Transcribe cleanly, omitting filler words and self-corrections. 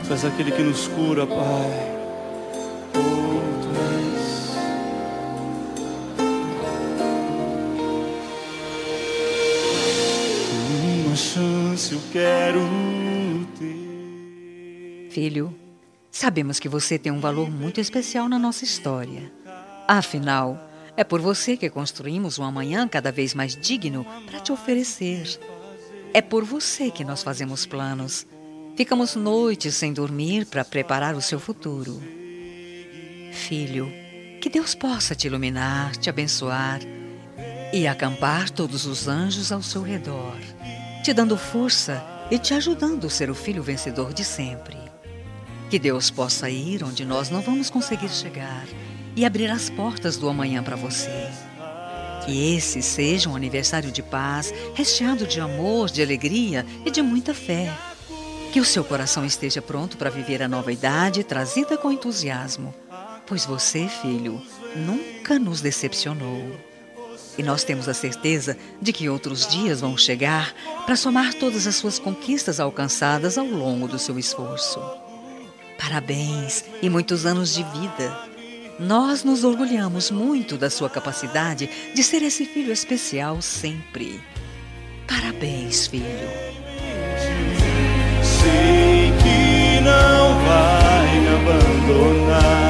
Tu és aquele que nos cura, Pai. Oh, Tu és. Uma chance eu quero ter. Filho, sabemos que você tem um valor muito especial na nossa história. Afinal, é por você que construímos um amanhã cada vez mais digno para te oferecer. É por você que nós fazemos planos. Ficamos noites sem dormir para preparar o seu futuro. Filho, que Deus possa te iluminar, te abençoar e acampar todos os anjos ao seu redor, te dando força e te ajudando a ser o filho vencedor de sempre. Que Deus possa ir onde nós não vamos conseguir chegar e abrir as portas do amanhã para você. Que esse seja um aniversário de paz, recheado de amor, de alegria e de muita fé. Que o seu coração esteja pronto para viver a nova idade trazida com entusiasmo, pois você, filho, nunca nos decepcionou. E nós temos a certeza de que outros dias vão chegar para somar todas as suas conquistas alcançadas ao longo do seu esforço. Parabéns e muitos anos de vida. Nós nos orgulhamos muito da sua capacidade de ser esse filho especial sempre. Parabéns, filho. Sei que não vai me abandonar.